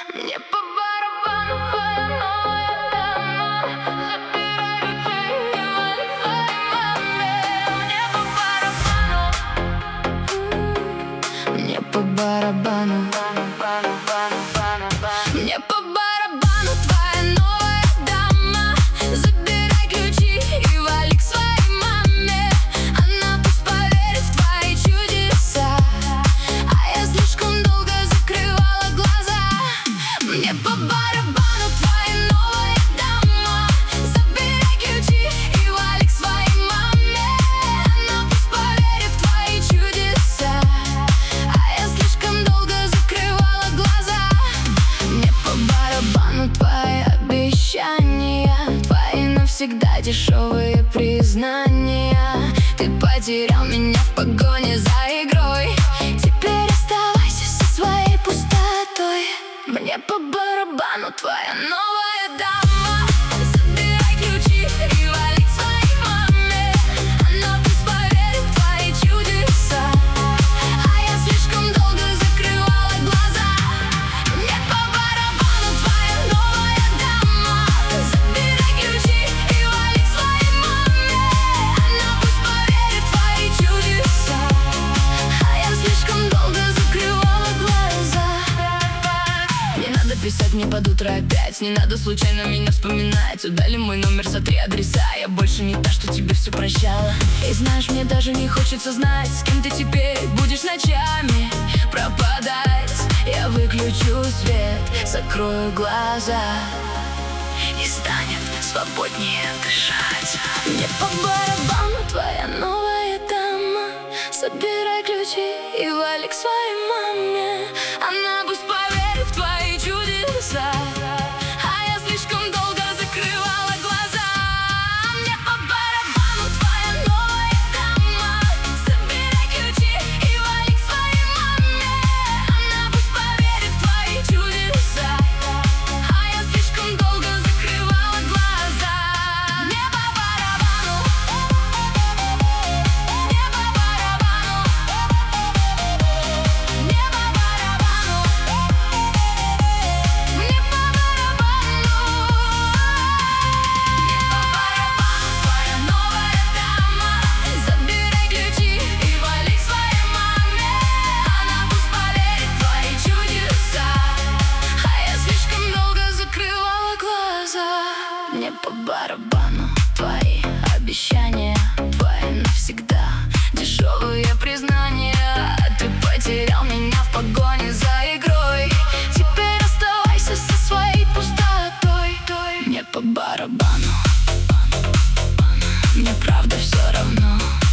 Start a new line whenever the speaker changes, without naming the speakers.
Мне по барабану твоя новая дама. Забирай ключи и вали к своей маме. Мне по барабану. Мне по барабану твоя новая дама. Забирай ключи и вали к своей маме. Она пусть поверит в твои чудеса, а я слишком долго закрывала глаза. Мне по барабану твоя новая дама. Забирай ключи и вали к своей маме. Она пусть поверит в твои чудеса, а я слишком долго закрывала глаза. Мне по барабану твои обещания, твои навсегда дешевые признания. Ты потерял меня в погоне за игрой, теперь оставайся со своей пустотой. Мне по барабану твоя новая дама. Забирай ключи и вали к своей маме. Она пусть поверит в твои чудеса, а я слишком долго закрывала глаза. Мне по барабану твоя новая дама. Забирай ключи и вали к своей маме. Она пусть поверит в твои чудеса, а я слишком долго закрывала глаза. Не надо писать мне под утро опять, не надо случайно меня вспоминать. Удали мой номер, сотри адреса, я больше не та, что тебе все прощала. И знаешь, мне даже не хочется знать, с кем ты теперь будешь ночами пропадать. Я выключу свет, закрою глаза, и станет свободнее дышать. Мне по барабану твоя новая дама. Забирай ключи и вали к своей маме. Она пусть поверит в твои чудеса, а я слишком долго закрывала глаза. Мне по барабану твоя новая дама. Забирай ключи и вали к своей маме. Она пусть поверит в твои чудеса, а я слишком долго закрывала глаза. Мне по барабану. Мне по барабану. Мне по барабану. Мне по барабану. Твоя новая дама. Забирай ключи и вали к своей маме. Она пусть поверит в твои чудеса, а я слишком долго закрывала глаза. Мне по барабану твои обещания, твои навсегда дешевые признания. Ты потерял меня в погоне за игрой, теперь оставайся со своей пустотой. Мне по барабану, мне правда все равно.